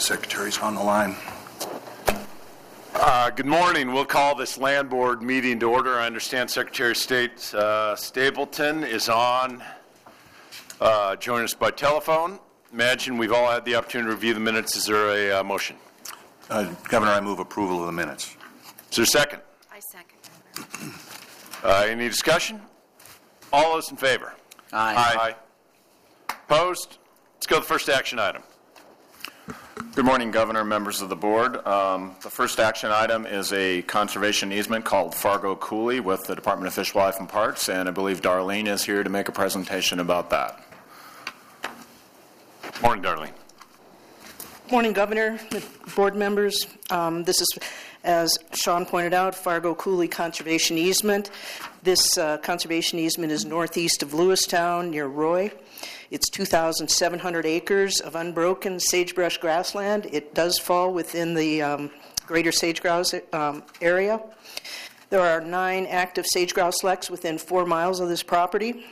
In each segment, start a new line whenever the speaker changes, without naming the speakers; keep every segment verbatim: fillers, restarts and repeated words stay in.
the Secretary's on the line.
Uh, good morning. We'll call this Land Board meeting to order. I understand Secretary of State uh, Stapleton is on, uh, joining us by telephone. Imagine we've all had the opportunity to review the minutes. Is there a uh, motion?
Uh, Governor, I move approval of the minutes.
Is there a second?
I second.
Uh, any discussion? All those in favor?
Aye.
Aye. Opposed? Let's go to the first action item.
Good morning, Governor, members of the board. Um, the first action item is a conservation easement called Fargo Coulee with the Department of Fish, Wildlife, and Parks, and I believe Darlene is here to make a presentation about that.
Morning, Darlene.
Morning, Governor, board members. Um, this is, as Sean pointed out, Fargo Coulee Conservation Easement. This uh, conservation easement is northeast of Lewistown near Roy. It's two thousand seven hundred acres of unbroken sagebrush grassland. It does fall within the um, greater sage-grouse um, area. There are nine active sage-grouse leks within four miles of this property.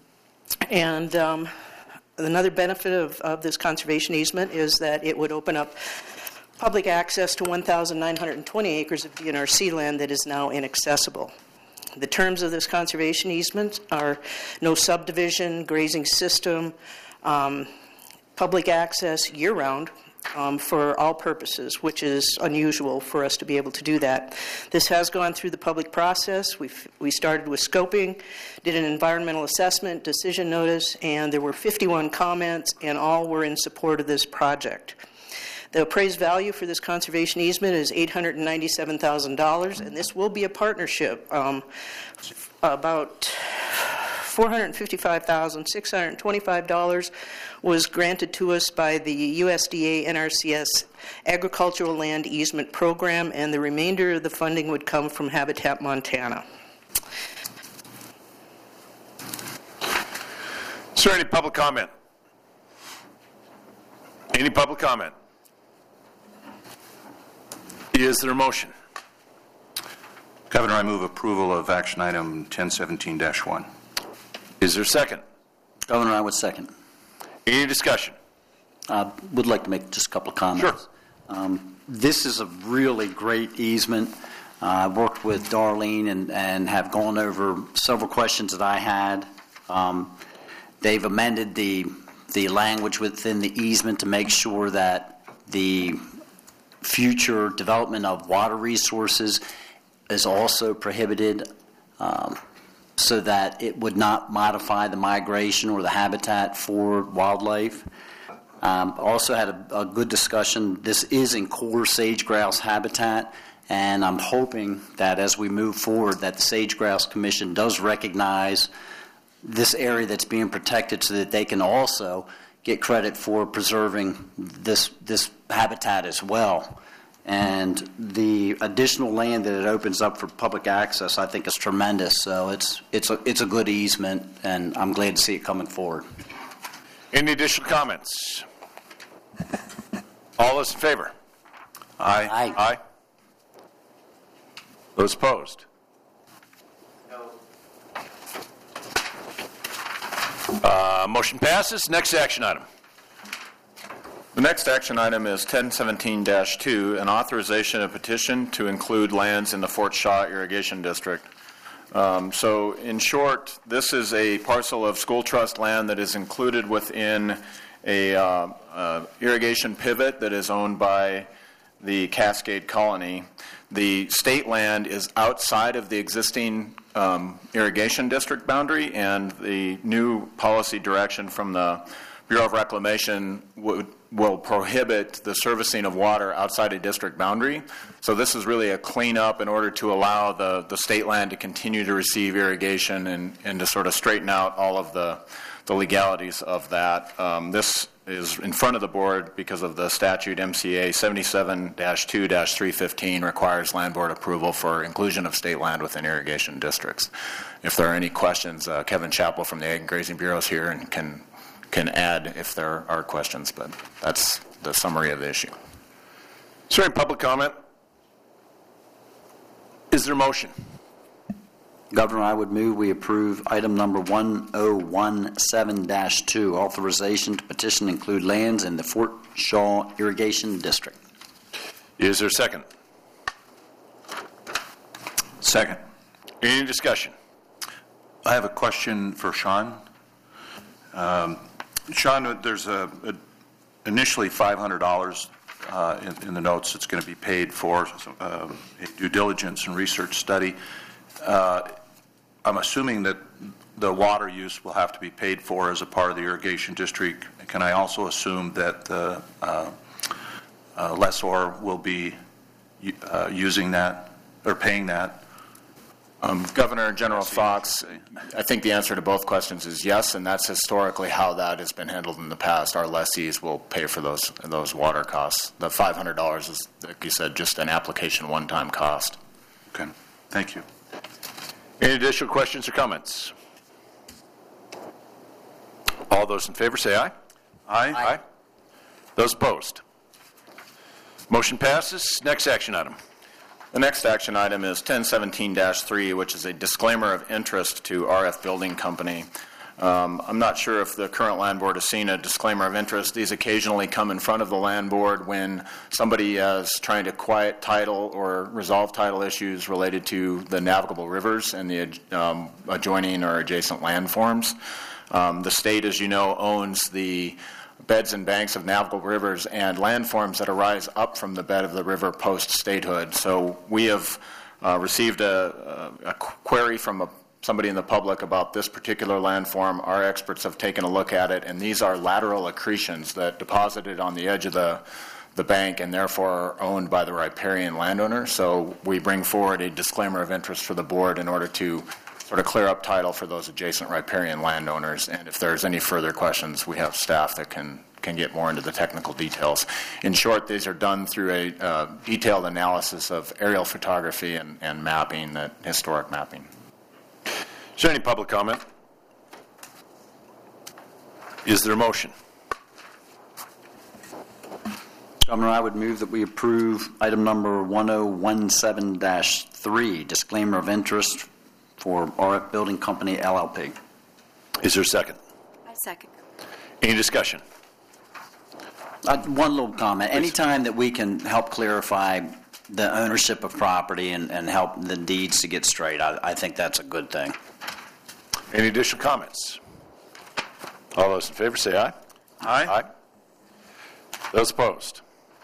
And um, another benefit of, of this conservation easement is that it would open up public access to one thousand nine hundred twenty acres of D N R C land that is now inaccessible. The terms of this conservation easement are no subdivision, grazing system, um, public access year-round um, for all purposes, which is unusual for us to be able to do that. This has gone through the public process. We've, we started with scoping, did an environmental assessment, decision notice, and there were fifty-one comments, and all were in support of this project. The appraised value for this conservation easement is eight hundred ninety-seven thousand dollars, and this will be a partnership. Um, about four hundred fifty-five thousand six hundred twenty-five dollars was granted to us by the U S D A N R C S Agricultural Land Easement Program, and the remainder of the funding would come from Habitat Montana.
Is there any public comment? Any public comment? Is there a motion?
Governor, I move approval of action item ten seventeen dash one.
Is there a second?
Governor, I would second.
Any discussion?
I would like to make just a couple of comments.
Sure.
Um, this is a really great easement. Uh, I worked with Darlene and, and have gone over several questions that I had. Um, they've amended the, the language within the easement to make sure that the future development of water resources is also prohibited, um, so that it would not modify the migration or the habitat for wildlife. Um, also had a, a good discussion. This is in core sage-grouse habitat, and I'm hoping that as we move forward that the Sage-Grouse Commission does recognize this area that's being protected so that they can also get credit for preserving this, this habitat as well. And the additional land that it opens up for public access, I think, is tremendous. So it's it's a it's a good easement, and I'm glad to see it coming forward.
Any additional comments? All those in favor? Aye.
Aye.
Aye. Those opposed? No. Uh, motion passes. Next action item.
The next action item is ten seventeen dash two, an authorization of petition to include lands in the Fort Shaw Irrigation District. Um, so, in short, this is a parcel of school trust land that is included within a uh, uh, irrigation pivot that is owned by the Cascade Colony. The state land is outside of the existing um, irrigation district boundary, and the new policy direction from the Bureau of Reclamation would will prohibit the servicing of water outside a district boundary. So this is really a cleanup in order to allow the, the state land to continue to receive irrigation and, and to sort of straighten out all of the, the legalities of that. Um, this is in front of the board because of the statute M C A seventy-seven dash two dash three fifteen requires land board approval for inclusion of state land within irrigation districts. If there are any questions, uh, Kevin Chappell from the Ag and Grazing Bureau is here and can can add if there are questions, but that's the summary of the issue.
Is there any public comment? Is there a motion?
Governor, I would move we approve item number one oh one seven dash two, authorization to petition include lands in the Fort Shaw Irrigation District.
Is there a second?
Second.
Any discussion?
I have a question for Sean. Um, Sean, there's a, a initially five hundred dollars uh, in, in the notes that's going to be paid for uh, a due diligence and research study. Uh, I'm assuming that the water use will have to be paid for as a part of the irrigation district. Can I also assume that the uh, uh, lessor will be uh, using that or paying that?
Um, Governor General Fox, I think the answer to both questions is yes, and that's historically how that has been handled in the past. Our lessees will pay for those those water costs. The five hundred dollars is, like you said, just an application one-time cost.
Okay, thank you.
Any additional questions or comments? All those in favor say aye.
Aye.
Aye. Those opposed? Motion passes. Next action item.
The next action item is ten seventeen dash three, which is a disclaimer of interest to R F Building Company. Um, I'm not sure if the current land board has seen a disclaimer of interest. These occasionally come in front of the land board when somebody is trying to quiet title or resolve title issues related to the navigable rivers and the um, adjoining or adjacent landforms. Um, the state, as you know, owns the beds and banks of navigable rivers and landforms that arise up from the bed of the river post-statehood. So we have uh, received a, a, a query from a, somebody in the public about this particular landform. Our experts have taken a look at it, and these are lateral accretions that deposited on the edge of the, the bank and therefore are owned by the riparian landowner. So we bring forward a disclaimer of interest for the board in order to sort of clear up title for those adjacent riparian landowners. And if there's any further questions, we have staff that can, can get more into the technical details. In short, these are done through a uh, detailed analysis of aerial photography and, and mapping, that historic mapping.
Is there any public comment? Is there a motion?
Governor, I would move that we approve item number one oh one seven dash three, disclaimer of interest for R F Building Company, L L P.
Is there a second?
I second.
Any discussion?
Uh, one little comment. Anytime that we can help clarify the ownership of property and, and help the deeds to get straight, I, I think that's a good thing.
Any additional comments? All those in favor say aye.
Aye.
Aye. Those opposed?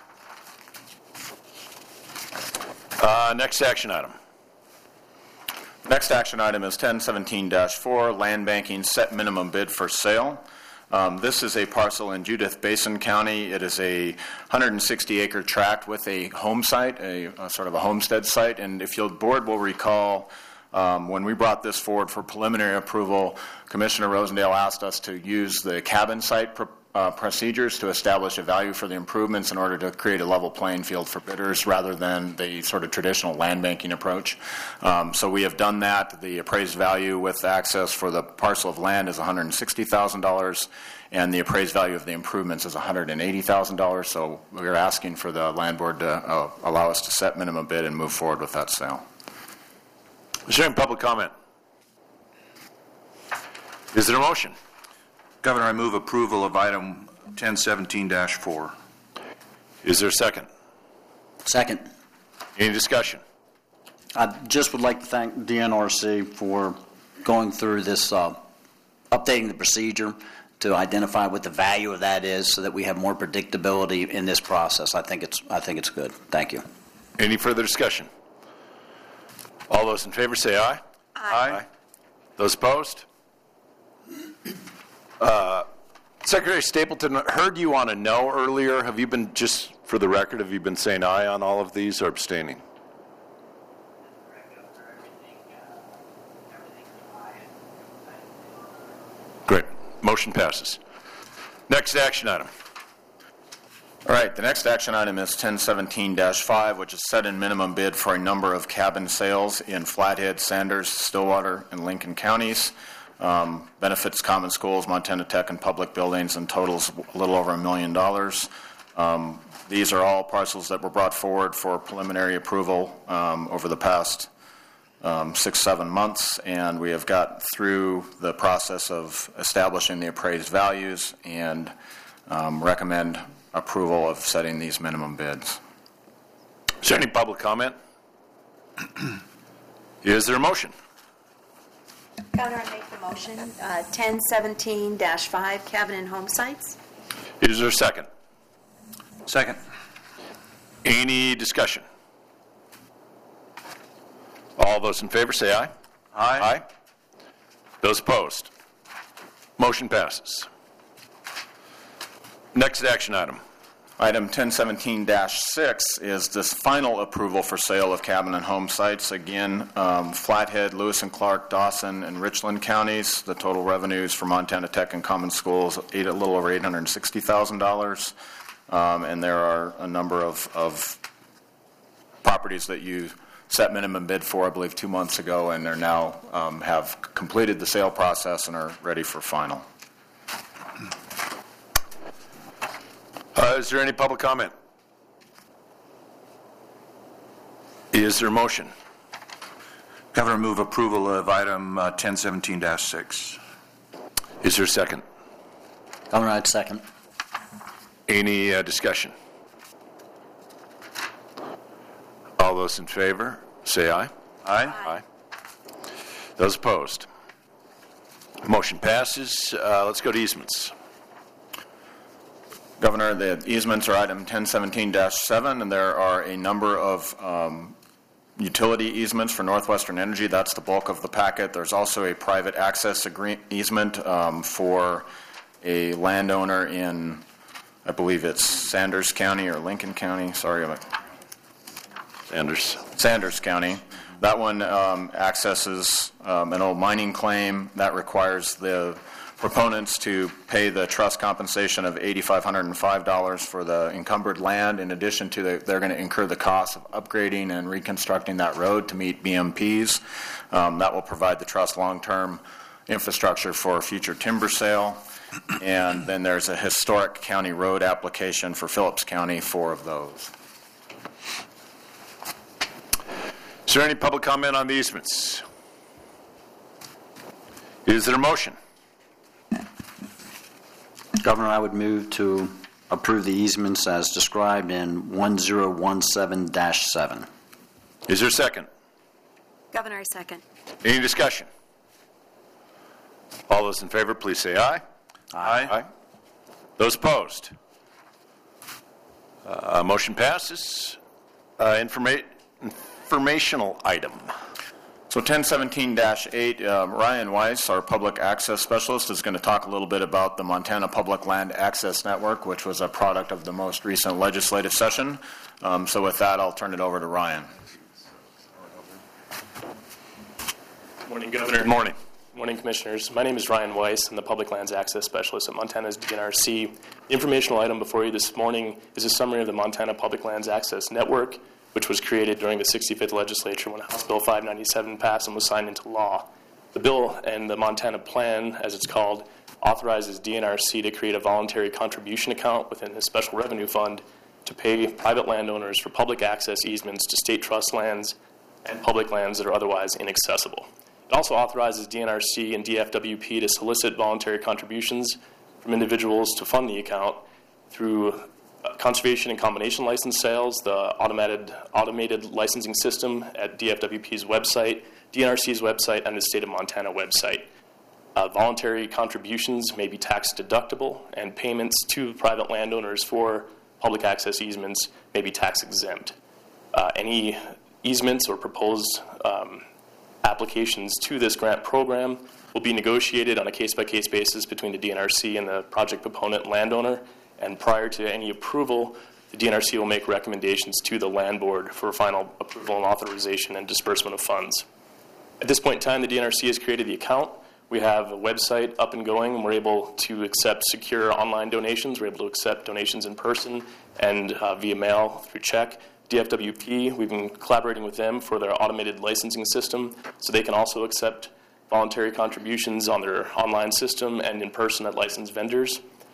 Uh, next action item.
Next action item is ten seventeen dash four, land banking set minimum bid for sale. Um, this is a parcel in Judith Basin County. It is a one hundred sixty acre tract with a home site, a, a sort of a homestead site. And if your board will recall, um, when we brought this forward for preliminary approval, Commissioner Rosendale asked us to use the cabin site pro- uh, procedures to establish a value for the improvements in order to create a level playing field for bidders rather than the sort of traditional land banking approach. Um, so we have done that. The appraised value with access for the parcel of land is one hundred sixty thousand dollars, and the appraised value of the improvements is one hundred eighty thousand dollars. So we're asking for the land board to uh, allow us to set minimum bid and move forward with that sale.
Is there any public comment? Is there a motion?
Governor, I move approval of item ten seventeen dash four.
Is there a second?
Second.
Any discussion?
I just would like to thank D N R C for going through this, uh, updating the procedure to identify what the value of that is so that we have more predictability in this process. I think it's, I think it's good. Thank you.
Any further discussion? All those in favor say aye.
Aye.
Those opposed? Uh, Secretary Stapleton, heard you on a no earlier. Have you been, just for the record, have you been saying aye on all of these or abstaining? Great. Motion passes. Next action item.
All right, the next action item is ten seventeen dash five, which is set in minimum bid for a number of cabin sales in Flathead, Sanders, Stillwater, and Lincoln counties. Um, benefits common schools, Montana Tech, and public buildings, and totals a little over a million dollars. Um, these are all parcels that were brought forward for preliminary approval um, over the past um, six, seven months, and we have got through the process of establishing the appraised values and um, recommend approval of setting these minimum bids.
Is there any public comment? Is there a motion?
Governor, I make the motion. Uh, ten seventeen dash five, cabin and home sites.
Is there a second?
Second.
Any discussion? All those in favor say aye.
Aye.
Aye. Those opposed? Motion passes. Next action item.
Item ten seventeen dash six is this final approval for sale of cabin and home sites. Again, um, Flathead, Lewis and Clark, Dawson, and Richland counties. The total revenues for Montana Tech and Common Schools, eight, a little over eight hundred sixty thousand dollars. Um, and there are a number of, of properties that you set minimum bid for, I believe, two months ago, and they're now um, have completed the sale process and are ready for final.
Uh, is there any public comment? Is there a motion?
Governor, move approval of item uh, ten seventeen dash six.
Is there a second?
Governor, I'd second.
Any uh, discussion? All those in favor, say aye.
Aye.
Aye. Those opposed? Motion passes. Uh, let's go to easements.
Governor, the easements are item ten seventeen dash seven, and there are a number of um, utility easements for Northwestern Energy. That's the bulk of the packet. There's also a private access agree- easement um, for a landowner in, I believe it's Sanders County or Lincoln County. Sorry about
Sanders.
Sanders County. That one um, accesses um, an old mining claim that requires the proponents to pay the trust compensation of eight thousand five hundred five dollars for the encumbered land. In addition to the, they're going to incur the cost of upgrading and reconstructing that road to meet B M Ps. Um, that will provide the trust long-term infrastructure for future timber sale. And then there's a historic county road application for Phillips County, four of those.
Is there any public comment on the easements? Is there a motion?
Governor, I would move to approve the easements as described in one zero one seven dash seven.
Is there a second?
Governor, I second.
Any discussion? All those in favor, please say aye.
Aye.
Aye. Those opposed? Uh, motion passes. Uh, informa- informational item.
So ten seventeen dash eight, uh, Ryan Weiss, our public access specialist, is going to talk a little bit about the Montana Public Land Access Network, which was a product of the most recent legislative session. Um, so with that, I'll turn it over to Ryan.
Morning, Governor.
Good morning.
Morning, Commissioners. My name is Ryan Weiss. I'm the Public Lands Access Specialist at Montana's D N R C. The informational item before you this morning is a summary of the Montana Public Lands Access Network, which was created during the sixty-fifth legislature when House Bill five ninety-seven passed and was signed into law. The bill and the Montana Plan, as it's called, authorizes D N R C to create a voluntary contribution account within the Special Revenue Fund to pay private landowners for public access easements to state trust lands and public lands that are otherwise inaccessible. It also authorizes D N R C and D F W P to solicit voluntary contributions from individuals to fund the account through Uh, conservation and combination license sales, the automated automated licensing system at D F W P's website, D N R C's website, and the State of Montana website. Uh, voluntary contributions may be tax deductible, and payments to private landowners for public access easements may be tax exempt. Uh, any easements or proposed um, applications to this grant program will be negotiated on a case-by-case basis between the D N R C and the project proponent landowner. And prior to any approval, the D N R C will make recommendations to the land board for final approval and authorization and disbursement of funds. At this point in time, the D N R C has created the account. We have a website up and going, and we're able to accept secure online donations. We're able to accept donations in person and uh, via mail through check. D F W P, we've been collaborating with them for their automated licensing system, so they can also accept voluntary contributions on their online system and in person at licensed vendors.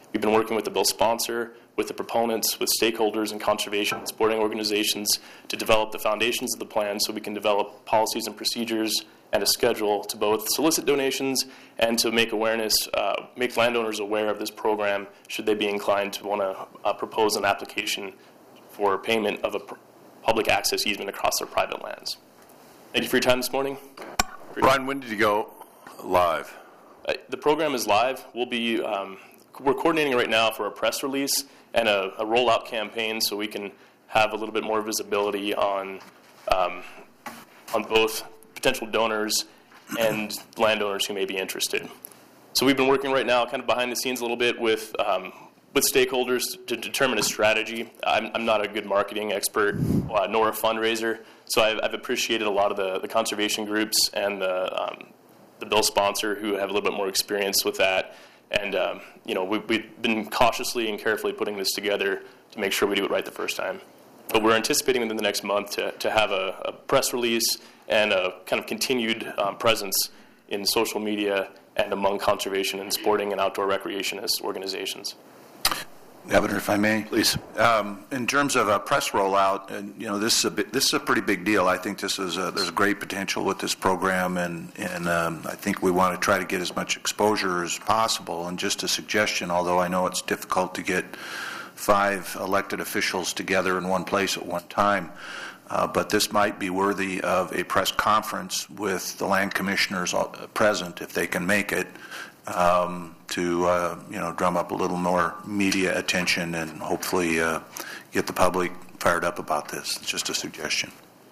We've been working with the bill sponsor, with the proponents, with stakeholders and conservation and sporting organizations to develop the foundations of the plan so we can develop policies and procedures and a schedule to both solicit donations and to make awareness, uh, make landowners aware of this program should they be inclined to want to uh, propose an application for payment of a pr- public access easement across their private lands. Thank you for your time this morning.
Brian, when did you go live?
Uh, the program is live. We'll be um, we're coordinating right now for a press release and a, a rollout campaign so we can have a little bit more visibility on um, on both potential donors and landowners who may be interested. So we've been working right now kind of behind the scenes a little bit with um, with stakeholders to determine a strategy. I'm, I'm not a good marketing expert uh, nor a fundraiser, so I've, I've appreciated a lot of the, the conservation groups and the, um, the bill sponsor who have a little bit more experience with that. And um, you know, we, we've been cautiously and carefully putting this together to make sure we do it right the first time. But we're anticipating within the next month to, to have a, a press release and a kind of continued um, presence in social media and among conservation and sporting and outdoor recreationist organizations.
Governor, if I may.
Please.
Um, in terms of a press rollout, and you know, this is a bit, this is a pretty big deal. I think this is a, there's great potential with this program, and and um, I think we want to try to get as much exposure as possible. And just a suggestion, although I know it's difficult to get five elected officials together in one place at one time, uh, but this might be worthy of a press conference with the land commissioners present, if they can make it. Um, to uh, you know, drum up a little more media attention and hopefully uh, get the public fired up about this. It's just a suggestion.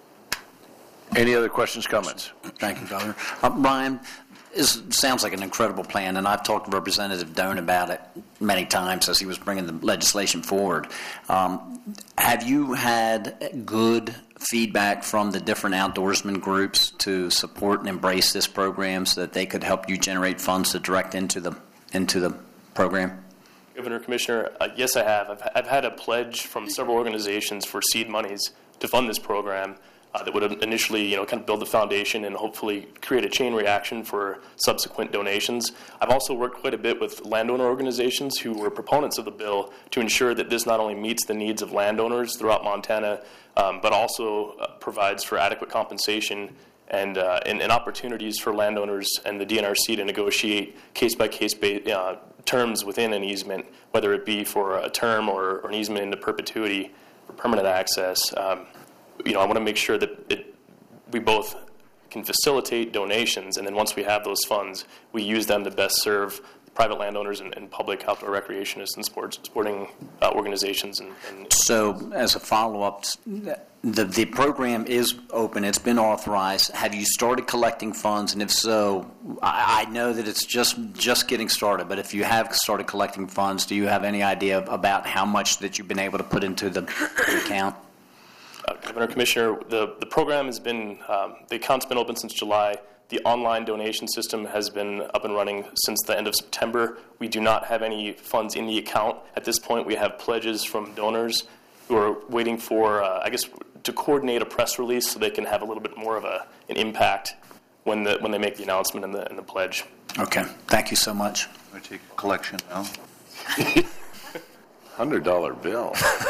Any other questions, comments?
Thank you, Governor. Uh, Brian, this sounds like an incredible plan, and I've talked to Representative Doan about it many times as he was bringing the legislation forward. Um, have you had good feedback from the different outdoorsman groups to support and embrace this program so that they could help you generate funds to direct into the into the program?
Governor, Commissioner, uh, yes, I have. I've, I've had a pledge from several organizations for seed monies to fund this program uh, that would initially, you know, kind of build the foundation and hopefully create a chain reaction for subsequent donations. I've also worked quite a bit with landowner organizations who were proponents of the bill to ensure that this not only meets the needs of landowners throughout Montana, um, but also uh, provides for adequate compensation and, uh, and, and opportunities for landowners and the D N R C to negotiate case-by-case ba- uh, terms within an easement, whether it be for a term or, or an easement into perpetuity for permanent access. Um, you know, I want to make sure that it, we both can facilitate donations, and then once we have those funds, we use them to best serve private landowners and, and public outdoor recreationists and sports sporting uh, organizations. And, and
So, as a follow-up, the the program is open. It's been authorized. Have you started collecting funds? And if so, I, I know that it's just just getting started. But if you have started collecting funds, do you have any idea about how much that you've been able to put into the, the account?
Uh, Governor, Commissioner, the, the program has been, um, the account's been open since July. The online donation system has been up and running since the end of September. We do not have any funds in the account. At this point, we have pledges from donors who are waiting for, uh, I guess, to coordinate a press release so they can have a little bit more of a, an impact when, the, when they make the announcement and the, and the pledge.
Okay. Thank you so much.
I take a collection now.
one hundred dollar bill.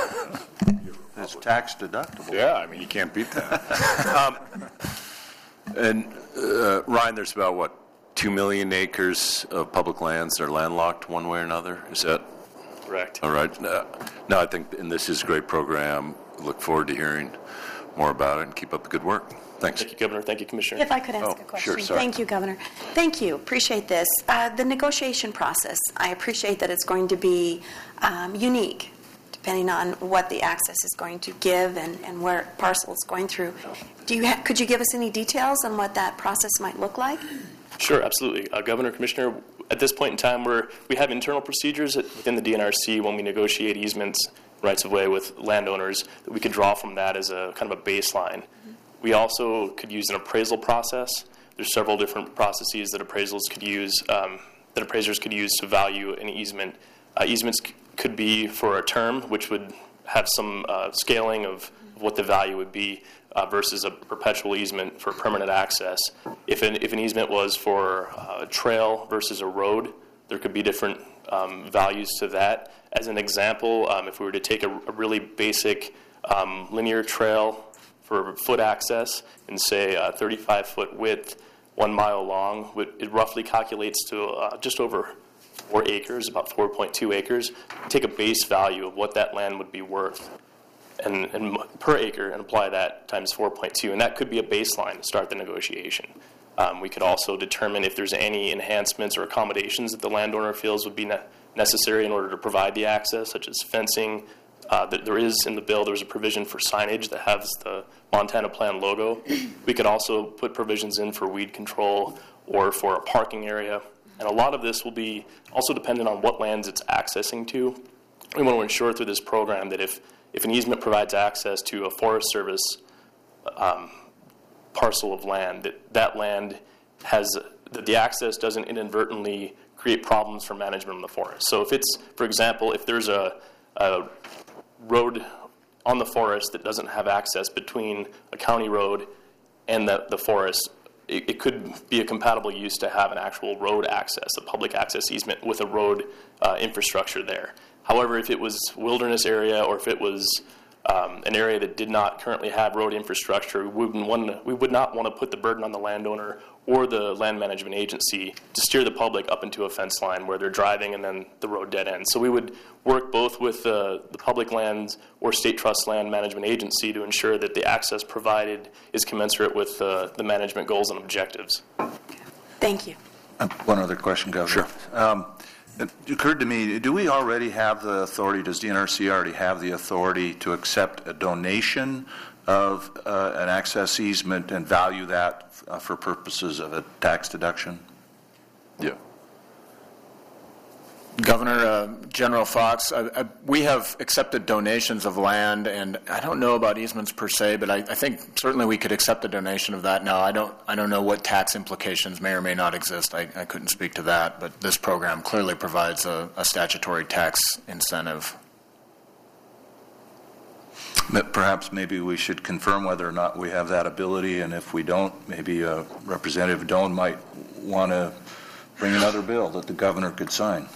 It's tax deductible.
Yeah, I mean, you can't beat that. um, and uh, Ryan, there's about, what, two million acres of public lands that are landlocked one way or another? Is that
Correct.
all right? Uh, no, I think, and this is a great program. Look forward to hearing more about it, and keep up the good work. Thanks.
Thank you, Governor. Thank you, Commissioner.
If I could ask
Oh,
a question.
sure, sorry.
Thank you, Governor. Thank you. Appreciate this. Uh, the negotiation process, I appreciate that it's going to be um, unique, depending on what the access is going to give and, and where parcel is going through. Do you ha- could you give us any details on what that process might look like?
Sure, absolutely. Uh, Governor, Commissioner, at this point in time, we're, we have internal procedures within the D N R C when we negotiate easements, rights of way with landowners, that we could draw from that as a kind of a baseline. Mm-hmm. We also could use an appraisal process. There's several different processes that appraisals could use, um, that appraisers could use to value an easement. Uh, easements c- could be for a term, which would have some uh, scaling of what the value would be uh, versus a perpetual easement for permanent access. If an, if an easement was for uh, a trail versus a road, there could be different um, values to that. As an example, um, if we were to take a, a really basic um, linear trail for foot access and say a thirty-five foot width, one mile long, it roughly calculates to uh, just over four acres, about four point two acres. Take a base value of what that land would be worth and, and per acre and apply that times four point two, and that could be a baseline to start the negotiation. Um, we could also determine if there's any enhancements or accommodations that the landowner feels would be ne- necessary in order to provide the access, such as fencing. Uh, that there is in the bill, there's a provision for signage that has the Montana Plan logo. We could also put provisions in for weed control or for a parking area. And a lot of this will be also dependent on what lands it's accessing to. We want to ensure through this program that if, if an easement provides access to a Forest Service um, parcel of land, that that land has, that the access doesn't inadvertently create problems for management of the forest. So if it's, for example, if there's a, a road on the forest that doesn't have access between a county road and the, the forest, it, it could be a compatible use to have an actual road access, a public access easement with a road uh, infrastructure there. However, if it was wilderness area or if it was um, an area that did not currently have road infrastructure, we wouldn't want to, we would not want to put the burden on the landowner or the land management agency to steer the public up into a fence line where they're driving and then the road dead ends. So we would work both with uh, the public lands or state trust land management agency to ensure that the access provided is commensurate with uh, the management goals and objectives.
Thank you.
Uh, One other question, Governor. Sure. Um, it occurred to me, do we already have the authority, does D N R C already have the authority to accept a donation of uh, an access easement and value that uh, for purposes of a tax deduction?
Yeah.
Governor, uh, General Fox, I, I, we have accepted donations of land, and I don't know about easements per se, but I, I think certainly we could accept a donation of that. Now, I don't, I don't know what tax implications may or may not exist. I, I couldn't speak to that, but this program clearly provides a, a statutory tax incentive.
Perhaps maybe we should confirm whether or not we have that ability, and if we don't, maybe uh, Representative Doan might want to bring another bill that the governor could sign.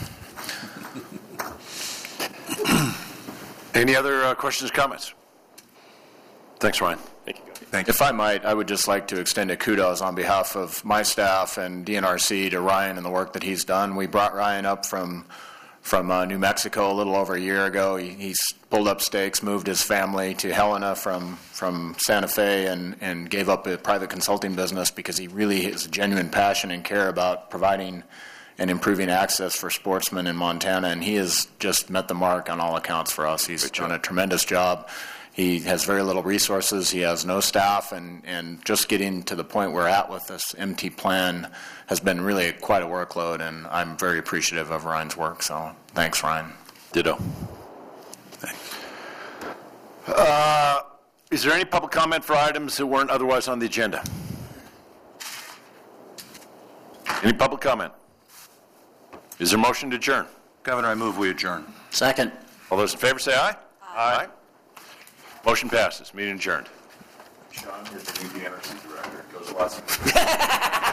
Any other uh, questions, comments? Thanks, Ryan.
Thank you.
Thank you.
If I might, I would just like to extend a kudos on behalf of my staff and D N R C to Ryan and the work that he's done. We brought Ryan up from from uh, New Mexico a little over a year ago. He, he's pulled up stakes, moved his family to Helena from, from Santa Fe, and, and gave up a private consulting business because he really has a genuine passion and care about providing and improving access for sportsmen in Montana, and he has just met the mark on all accounts for us. He's done a tremendous job. He has very little resources. He has no staff, and, and just getting to the point we're at with this M T plan has been really quite a workload, and I'm very appreciative of Ryan's work. So thanks, Ryan.
Ditto. Thanks. Uh, is there any public comment for items that weren't otherwise on the agenda? Any public comment? Is there a motion to adjourn?
Governor, I move we adjourn.
Second.
All those in favor say aye. Aye. Aye. Motion passes. Meeting adjourned.
Sean, here's the new D N R C director. Goes lots of